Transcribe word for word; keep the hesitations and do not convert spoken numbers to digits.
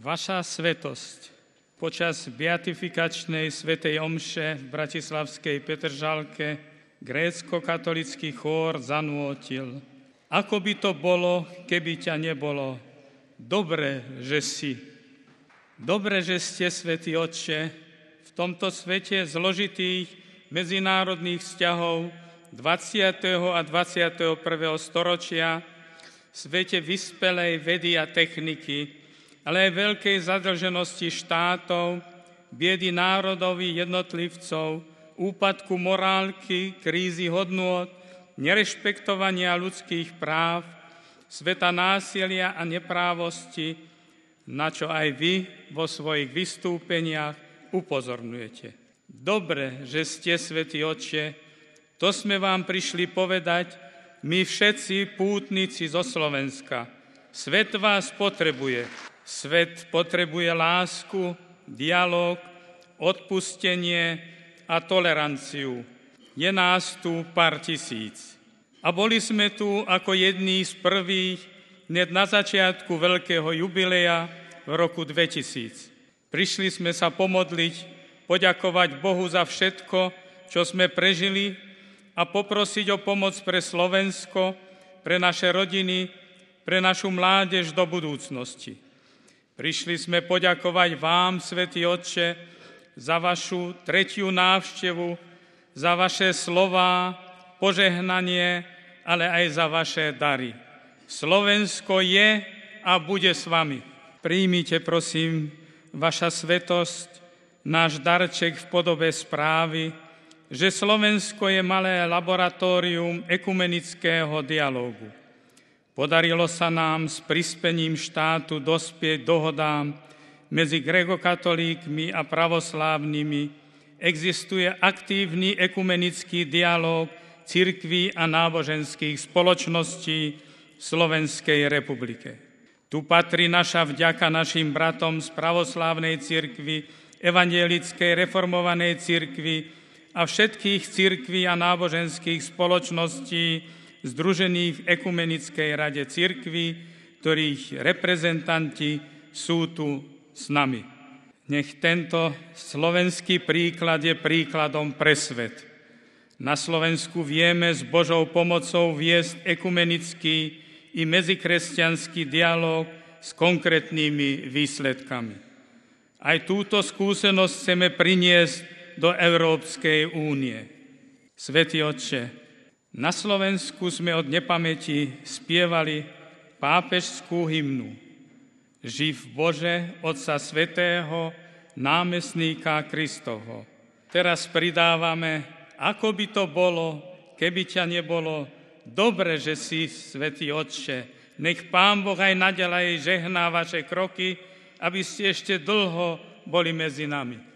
Vaša svetosť počas beatifikačnej svätej omše v bratislavskej Petržalke grécko-katolický chór zanútil: Ako by to bolo, keby ťa nebolo? Dobre, že si. Dobre, že ste, svätý Otče, v tomto svete zložitých medzinárodných vzťahov dvadsiateho a dvadsiateho prvého storočia, v svete vyspelej vedy a techniky, ale aj veľkej zadlženosti štátov, biedy národov i jednotlivcov, úpadku morálky, krízy hodnôt, nerešpektovania ľudských práv, sveta násilia a neprávosti, na čo aj vy vo svojich vystúpeniach upozorňujete. Dobre, že ste, svätý Otče, to sme vám prišli povedať my všetci pútnici zo Slovenska. Svet vás potrebuje. Svet potrebuje lásku, dialóg, odpustenie a toleranciu. Je nás tu pár tisíc. A boli sme tu ako jední z prvých hneď na začiatku veľkého jubilea v roku dvetisíc. Prišli sme sa pomodliť, poďakovať Bohu za všetko, čo sme prežili a poprosiť o pomoc pre Slovensko, pre naše rodiny, pre našu mládež do budúcnosti. Prišli sme poďakovať vám, svätý Otče, za vašu tretiu návštevu, za vaše slová, požehnanie, ale aj za vaše dary. Slovensko je a bude s vami. Príjmite, prosím, vaša svätosť, náš darček v podobe správy, že Slovensko je malé laboratórium ekumenického dialógu. Podarilo sa nám s prispením štátu dospieť dohodám medzi grékokatolíkmi a pravoslávnymi. Existuje aktívny ekumenický dialóg cirkví a náboženských spoločností v Slovenskej republike. Tu patrí naša vďaka našim bratom z pravoslávnej cirkvi, evangelickej reformovanej cirkvi a všetkých cirkví a náboženských spoločností združených v Ekumenickej rade cirkví, ktorých reprezentanti sú tu s nami. Nech tento slovenský príklad je príkladom pre svet. Na Slovensku vieme s Božou pomocou viesť ekumenický i medzikresťanský dialóg s konkrétnymi výsledkami. Aj túto skúsenosť chceme priniesť do Európskej únie. Svätý Otče, na Slovensku sme od nepamäti spievali pápežskú hymnu Živ Bože, Otca Svätého, námestníka Kristovho. Teraz pridávame, ako by to bolo, keby ťa nebolo. Dobre, že si, svätý Otče. Nech Pán Boh aj naďalej žehná vaše kroky, aby ste ešte dlho boli medzi nami.